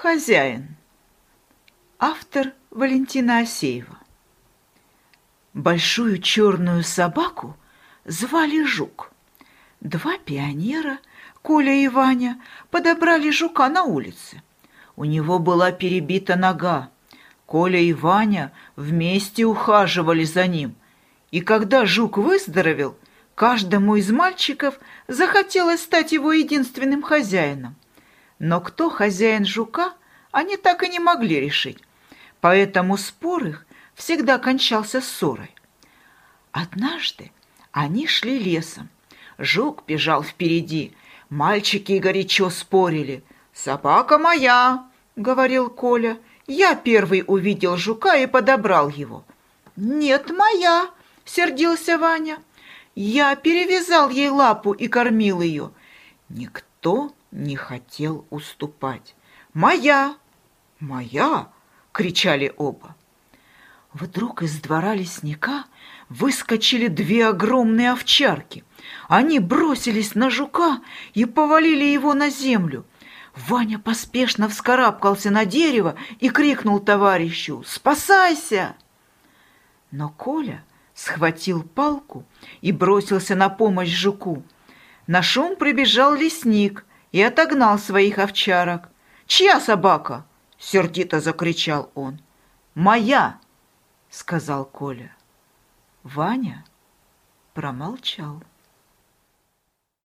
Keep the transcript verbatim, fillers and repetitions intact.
Хозяин. Автор Валентина Асеева. Большую черную собаку звали Жук. Два пионера, Коля и Ваня, подобрали Жука на улице. У него была перебита нога. Коля и Ваня вместе ухаживали за ним. И когда Жук выздоровел, каждому из мальчиков захотелось стать его единственным хозяином. Но кто хозяин Жука, они так и не могли решить. Поэтому спор их всегда кончался ссорой. Однажды они шли лесом. Жук бежал впереди. Мальчики горячо спорили. «Собака моя!» — говорил Коля. «Я первый увидел Жука и подобрал его». «Нет, моя!» — сердился Ваня. «Я перевязал ей лапу и кормил ее». Никто не хотел уступать. «Моя! Моя!» — кричали оба. Вдруг из двора лесника выскочили две огромные овчарки. Они бросились на Жука и повалили его на землю. Ваня поспешно вскарабкался на дерево и крикнул товарищу: «Спасайся!» Но Коля схватил палку и бросился на помощь Жуку. На шум прибежал лесник и отогнал своих овчарок. «Чья собака?» — сердито закричал он. «Моя!» — сказал Коля. Ваня промолчал.